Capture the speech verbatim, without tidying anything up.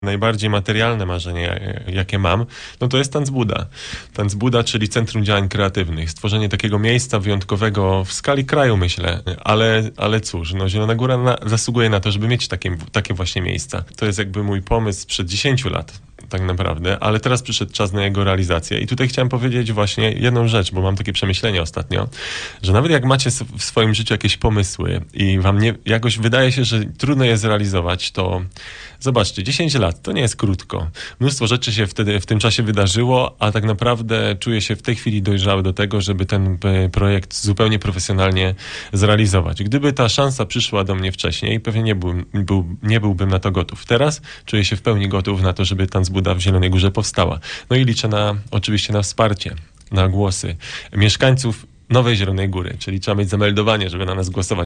Najbardziej materialne marzenie, jakie mam, no to jest Tanc Buda. Tanc Buda, czyli Centrum Działań Kreatywnych. Stworzenie takiego miejsca wyjątkowego w skali kraju, myślę. Ale, ale cóż, no Zielona Góra na, zasługuje na to, żeby mieć takie, takie właśnie miejsca. To jest jakby mój pomysł sprzed dziesięciu lat. Tak naprawdę, ale teraz przyszedł czas na jego realizację. I tutaj chciałem powiedzieć właśnie jedną rzecz, bo mam takie przemyślenie ostatnio, że nawet jak macie w swoim życiu jakieś pomysły i wam nie, jakoś wydaje się, że trudno je zrealizować, to zobaczcie, dziesięć lat to nie jest krótko. Mnóstwo rzeczy się wtedy w tym czasie wydarzyło, a tak naprawdę czuję się w tej chwili dojrzały do tego, żeby ten projekt zupełnie profesjonalnie zrealizować. Gdyby ta szansa przyszła do mnie wcześniej, pewnie nie, był, był, nie byłbym na to gotów. Teraz czuję się w pełni gotów na to, żeby Tanc Buda w Zielonej Górze powstała. No i liczę na, oczywiście na wsparcie, na głosy mieszkańców Nowej Zielonej Góry, czyli trzeba mieć zameldowanie, żeby na nas głosować.